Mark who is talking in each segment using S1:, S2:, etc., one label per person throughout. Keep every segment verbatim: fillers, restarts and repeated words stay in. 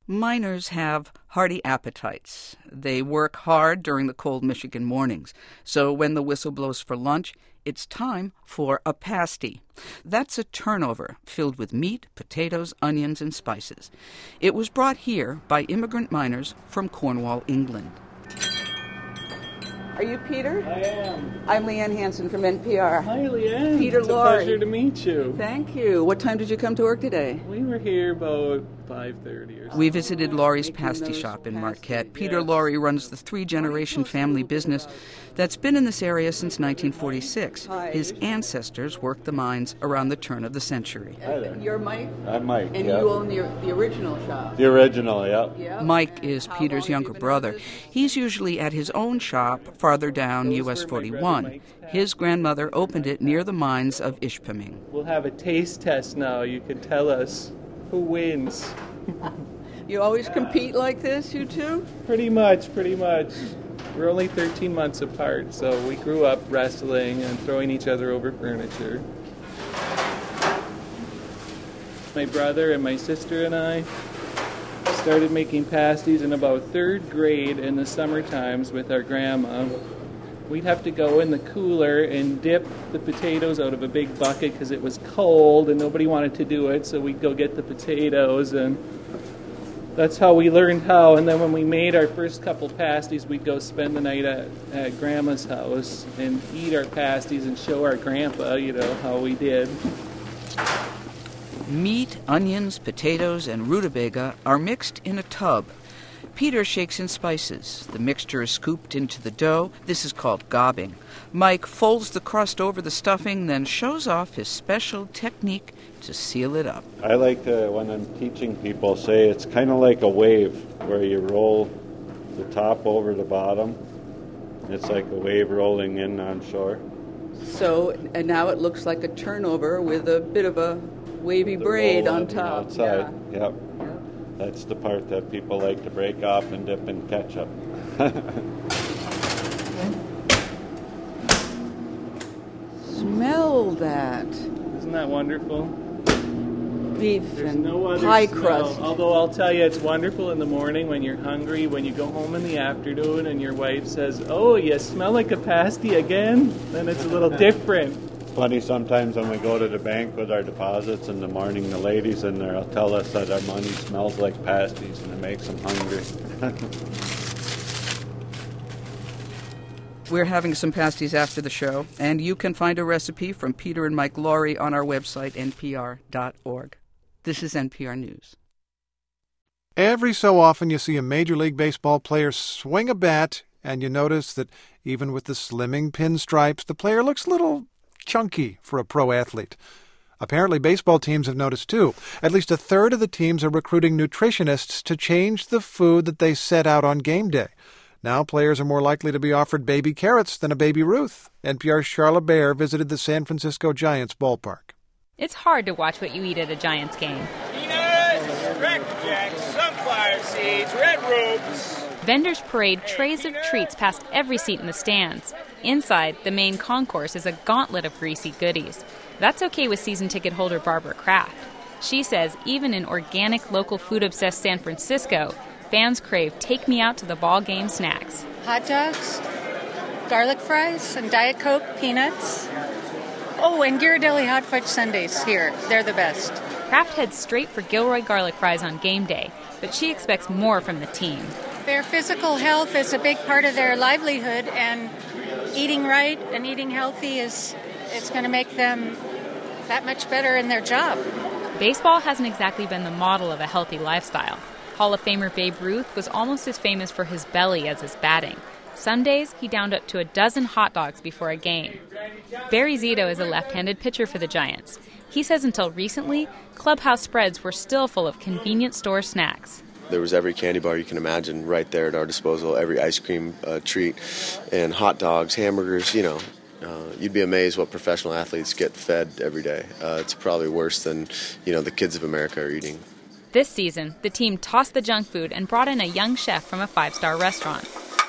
S1: Miners have hearty appetites. They work hard during the cold Michigan mornings. So when the whistle blows for lunch, it's time for a pasty. That's a turnover filled with meat, potatoes, onions, and spices. It was brought here by immigrant miners from Cornwall, England. Are you Peter?
S2: I am.
S1: I'm Leanne Hansen from N P R.
S2: Hi, Leanne.
S1: Peter
S2: It's
S1: Lorre.
S2: a pleasure to meet you.
S1: Thank you. What time did you come to work today?
S2: We were here about five thirty or something.
S1: We visited Lorre's pasty shop in Marquette. Peter Lorre runs the three-generation family business that's been in this area since nineteen forty-six. His ancestors worked the mines around the turn of the century.
S3: Hi there.
S1: You're Mike?
S3: I'm Mike,
S1: And
S3: yeah.
S1: you own the, the original shop?
S3: The original, yeah.
S1: Yeah. Mike is Peter's younger brother. He's usually at his own shop farther down U S forty-one. His grandmother opened it near the mines of Ishpeming.
S2: We'll have a taste test now. You can tell us who wins.
S1: You always compete like this, you two?
S2: Pretty much, pretty much. We're only thirteen months apart, so we grew up wrestling and throwing each other over furniture. My brother and my sister and I started making pasties in about third grade in the summer times with our grandma. We'd have to go in the cooler and dip the potatoes out of a big bucket because it was cold and nobody wanted to do it, so we'd go get the potatoes, and that's how we learned how. And then when we made our first couple pasties, we'd go spend the night at, at Grandma's house and eat our pasties and show our grandpa, you know, how we did.
S1: Meat, onions, potatoes, and rutabaga are mixed in a tub. Peter shakes in spices. The mixture is scooped into the dough. This is called gobbing. Mike folds the crust over the stuffing, then shows off his special technique to seal it up.
S3: I like to, when I'm teaching people, say it's kind of like a wave where you roll the top over the bottom. It's like a wave rolling in on shore.
S1: So, and now it looks like a turnover with a bit of a wavy
S3: The
S1: braid
S3: roll
S1: on
S3: the
S1: top.
S3: outside.
S1: Yeah.
S3: Yep. That's the part that people like to break off and dip in ketchup.
S1: Smell that.
S2: Isn't that wonderful?
S1: Beef
S2: There's
S1: and
S2: no other
S1: pie
S2: smell.
S1: crust.
S2: Although I'll tell you, it's wonderful in the morning when you're hungry, when you go home in the afternoon and your wife says, "Oh, you smell like a pasty again?" Then it's a little different.
S3: Funny sometimes when we go to the bank with our deposits in the morning, the ladies in there will tell us that our money smells like pasties and it makes them hungry.
S1: We're having some pasties after the show, and you can find a recipe from Peter and Mike Lorre on our website, N P R dot org. This is N P R News.
S4: Every so often you see a Major League Baseball player swing a bat, and you notice that even with the slimming pinstripes, the player looks a little chunky for a pro athlete. Apparently, baseball teams have noticed too. At least a third of the teams are recruiting nutritionists to change the food that they set out on game day. Now players are more likely to be offered baby carrots than a baby Ruth. N P R's Charla Baer visited the San Francisco Giants ballpark.
S5: It's hard to watch what you eat at a Giants game.
S6: Peanuts, Cracker Jacks, sunflower seeds, red roots.
S5: Vendors parade trays of treats past every seat in the stands. Inside, the main concourse is a gauntlet of greasy goodies. That's okay with season ticket holder Barbara Kraft. She says even in organic, local food-obsessed San Francisco, fans crave take-me-out-to-the-ball game snacks.
S7: Hot dogs, garlic fries, and Diet Coke, peanuts. Oh, and Ghirardelli hot fudge sundaes here. They're the best.
S5: Kraft heads straight for Gilroy garlic fries on game day, but she expects more from the team.
S7: Their physical health is a big part of their livelihood, and eating right and eating healthy is it's going to make them that much better in their job.
S5: Baseball hasn't exactly been the model of a healthy lifestyle. Hall of Famer Babe Ruth was almost as famous for his belly as his batting. Sundays, he downed up to a dozen hot dogs before a game. Barry Zito is a left-handed pitcher for the Giants. He says until recently, clubhouse spreads were still full of convenience store snacks.
S8: There was every candy bar you can imagine right there at our disposal, every ice cream uh, treat, and hot dogs, hamburgers, you know. Uh, you'd be amazed what professional athletes get fed every day. Uh, it's probably worse than, you know, the kids of America are eating.
S5: This season, the team tossed the junk food and brought in a young chef from a five-star restaurant.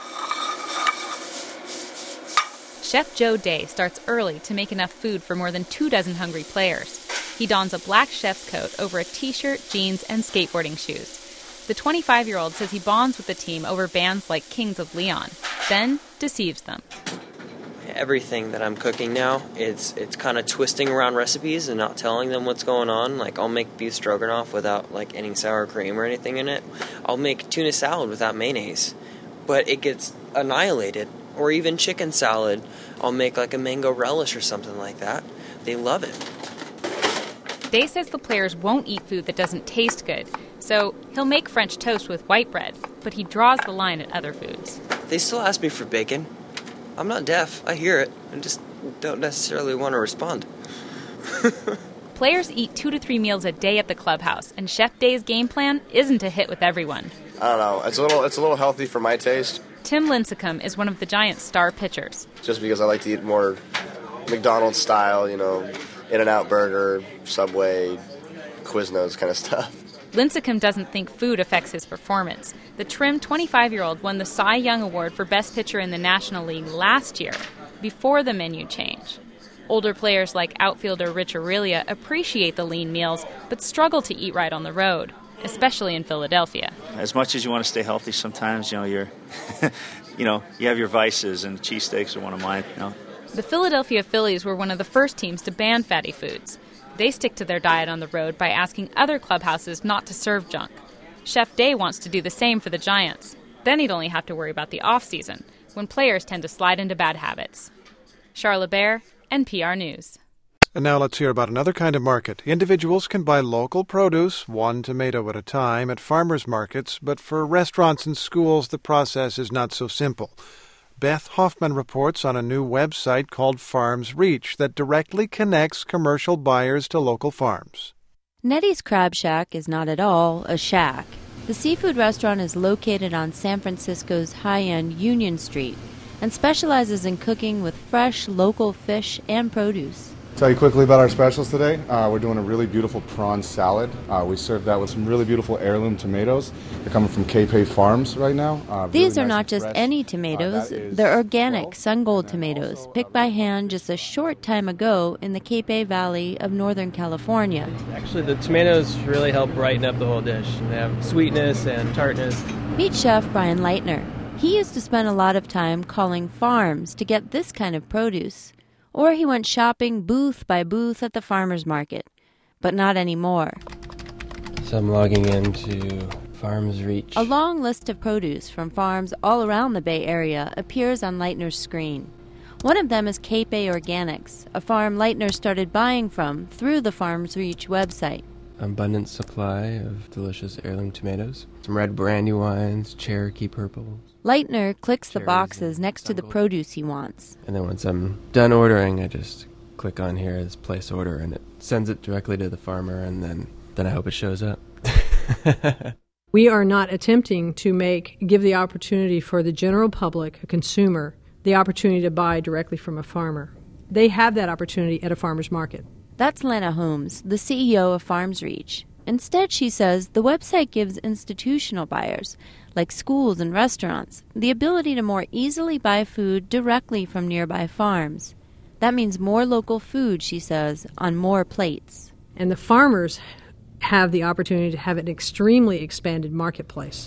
S5: Chef Joe Day starts early to make enough food for more than two dozen hungry players. He dons a black chef's coat over a t-shirt, jeans, and skateboarding shoes. The twenty-five-year-old says he bonds with the team over bands like Kings of Leon, then deceives them.
S9: Everything that I'm cooking now, it's it's kind of twisting around recipes and not telling them what's going on. Like, I'll make beef stroganoff without, like, any sour cream or anything in it. I'll make tuna salad without mayonnaise, but it gets annihilated. Or even chicken salad, I'll make, like, a mango relish or something like that. They love it.
S5: Day says the players won't eat food that doesn't taste good, so he'll make French toast with white bread, but he draws the line at other foods.
S9: They still ask me for bacon. I'm not deaf. I hear it. I just don't necessarily want to respond.
S5: Players eat two to three meals a day at the clubhouse, and Chef Day's game plan isn't a hit with everyone.
S10: I don't know. It's a little it's a little healthy for my taste.
S5: Tim Lincecum is one of the Giants' star pitchers.
S10: Just because I like to eat more McDonald's style, you know, In-N-Out Burger, Subway, Quiznos kind of stuff.
S5: Lincecum doesn't think food affects his performance. The trim twenty-five-year-old won the Cy Young Award for Best Pitcher in the National League last year, before the menu change. Older players like outfielder Rich Aurelia appreciate the lean meals, but struggle to eat right on the road, especially in Philadelphia.
S11: As much as you want to stay healthy, sometimes, you know, you're, you know, you have your vices, and cheesesteaks are one of mine, you know.
S5: The Philadelphia Phillies were one of the first teams to ban fatty foods. They stick to their diet on the road by asking other clubhouses not to serve junk. Chef Day wants to do the same for the Giants. Then he'd only have to worry about the off-season, when players tend to slide into bad habits. Charlotte Bear, N P R News.
S4: And now let's hear about another kind of market. Individuals can buy local produce, one tomato at a time, at farmers markets, but for restaurants and schools the process is not so simple. Beth Hoffman reports on a new website called Farms Reach that directly connects commercial buyers to local farms.
S12: Nettie's Crab Shack is not at all a shack. The seafood restaurant is located on San Francisco's high-end Union Street and specializes in cooking with fresh local fish and produce.
S13: Tell you quickly about our specials today. Uh, we're doing a really beautiful prawn salad. Uh, we serve that with some really beautiful heirloom tomatoes. They're coming from Capay Farms right now. Uh,
S12: These
S13: really
S12: are
S13: nice
S12: not just
S13: fresh.
S12: any tomatoes.
S13: Uh,
S12: They're organic Sun-Gold tomatoes, picked by hand just a short time ago in the Capay Valley of Northern California.
S14: Actually, the tomatoes really help brighten up the whole dish. They have sweetness and tartness.
S12: Meet Chef Brian Leitner. He used to spend a lot of time calling farms to get this kind of produce. Or he went shopping booth by booth at the farmer's market. But not anymore.
S15: So I'm logging into Farms Reach.
S12: A long list of produce from farms all around the Bay Area appears on Leitner's screen. One of them is Capay Organics, a farm Leitner started buying from through the Farms Reach website.
S15: Abundant supply of delicious heirloom tomatoes. Some red Brandywines, Cherokee purples.
S12: Leitner clicks the boxes next to the produce he wants.
S15: And then once I'm done ordering, I just click on here as place order, and it sends it directly to the farmer, and then, then I hope it shows up.
S16: We are not attempting to make, give the opportunity for the general public, a consumer, the opportunity to buy directly from a farmer. They have that opportunity at a farmer's market.
S12: That's Lena Holmes, the C E O of Farms Reach. Instead, she says, the website gives institutional buyers, like schools and restaurants, the ability to more easily buy food directly from nearby farms. That means more local food, she says, on more plates.
S16: And the farmers have the opportunity to have an extremely expanded marketplace.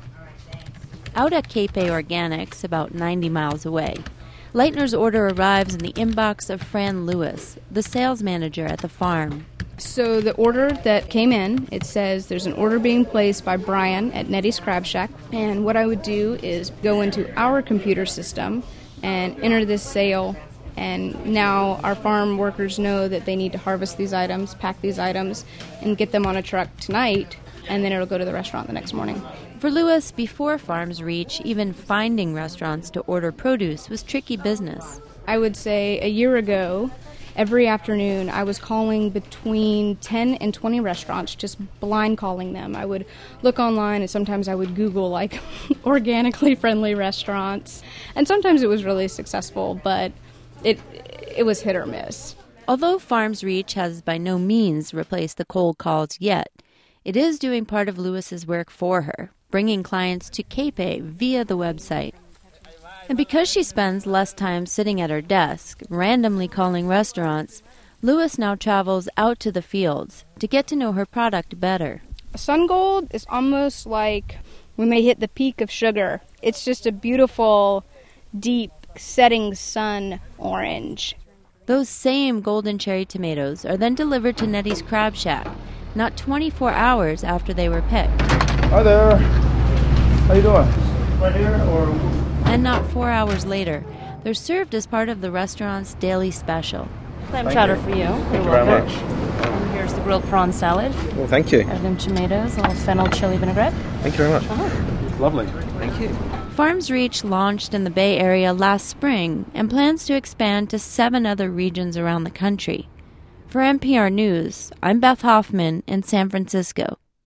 S12: Out at Capay Organics, about ninety miles away, Leitner's order arrives in the inbox of Fran Lewis, the sales manager at the farm.
S17: So the order that came in, it says there's an order being placed by Brian at Nettie's Crab Shack. And what I would do is go into our computer system and enter this sale. And now our farm workers know that they need to harvest these items, pack these items, and get them on a truck tonight. And then it'll go to the restaurant the next morning.
S12: For Lewis, before Farms Reach, even finding restaurants to order produce was tricky business.
S17: I would say a year ago, every afternoon I was calling between ten and twenty restaurants, just blind calling them. I would look online and sometimes I would Google like organically friendly restaurants. And sometimes it was really successful, but it it was hit or miss.
S12: Although Farms Reach has by no means replaced the cold calls yet, it is doing part of Lewis's work for her, bringing clients to Capay via the website. And because she spends less time sitting at her desk, randomly calling restaurants, Lewis now travels out to the fields to get to know her product better.
S17: A sun gold is almost like we may hit the peak of sugar. It's just a beautiful, deep, setting sun orange.
S12: Those same golden cherry tomatoes are then delivered to Nettie's Crab Shack, not twenty-four hours after they were picked.
S18: Hi there. How you doing? Right here or?
S12: And not four hours later. They're served as part of the restaurant's daily special.
S19: Clam chowder for you.
S18: Thank
S19: You're
S18: you very
S19: welcome.
S18: much.
S19: And here's the grilled prawn salad.
S18: Well, thank you.
S19: Heirloom tomatoes, a little fennel chili vinaigrette.
S18: Thank you very much.
S19: Uh-huh.
S18: Lovely. Thank you.
S12: Farms Reach launched in the Bay Area last spring and plans to expand to seven other regions around the country. For N P R News, I'm Beth Hoffman in San Francisco.